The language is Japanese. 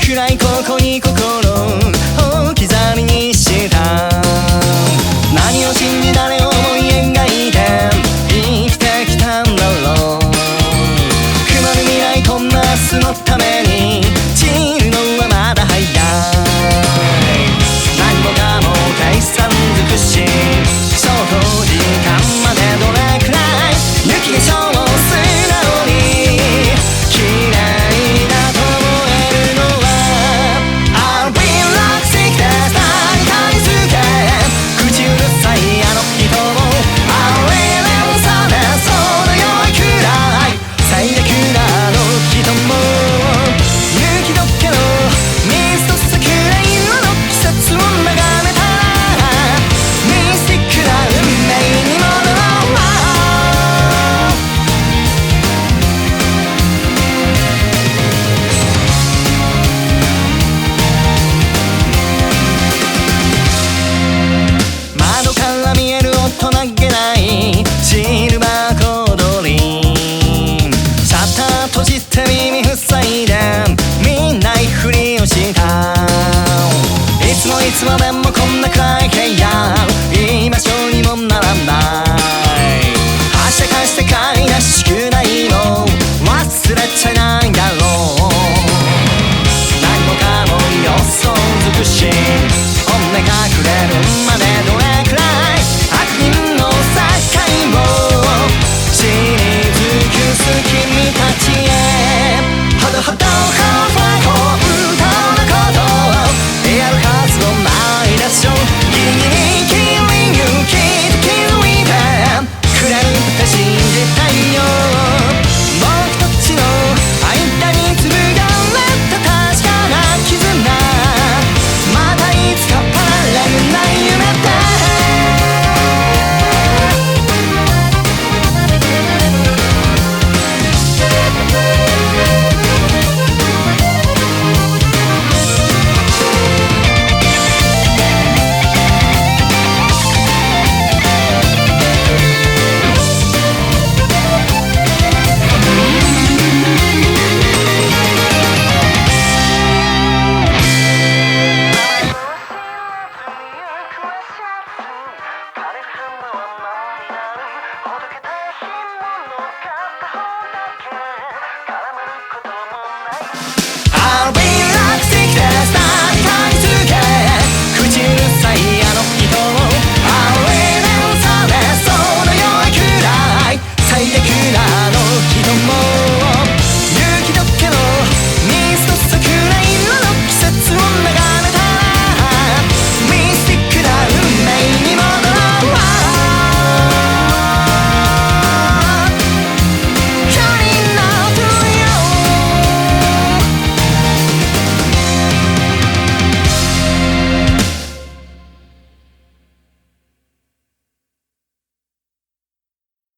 暗いここに心を置き去りにした。何を信じ誰を思い描いて生きてきたんだろう。曇る未来こんな明日のために散るのはまだ早い。何もかも計算尽くしその時間までどれくらい雪化粧を素直に綺麗だと思えるのは I'll be like sick で何かにつけ口うるさいあの人を I'll really さねその弱いくらい最悪なあの人も雪解けのミスト桜色の季節を眺めたらミスティックな運命に戻ろう。窓から見える大人げないシルバーコードリーンシャッター閉じて耳塞いで見ないふりをした。いつもいつまでもこんな暗い部屋居場所にもならないはしゃかしてかいなし宿題も忘れちゃいないだろう。何もかも予想尽くし本音隠れるまでどれくらい悪人の境を知り尽くす君たちへほどほどハーフライト本当のことをやるはずもないでしょう。ギリギリキリ勇気で気づいてくれるって信じたいよ。僕たちの間に紡がれた確かな絆またいつかパラレルな夢で絡まることもない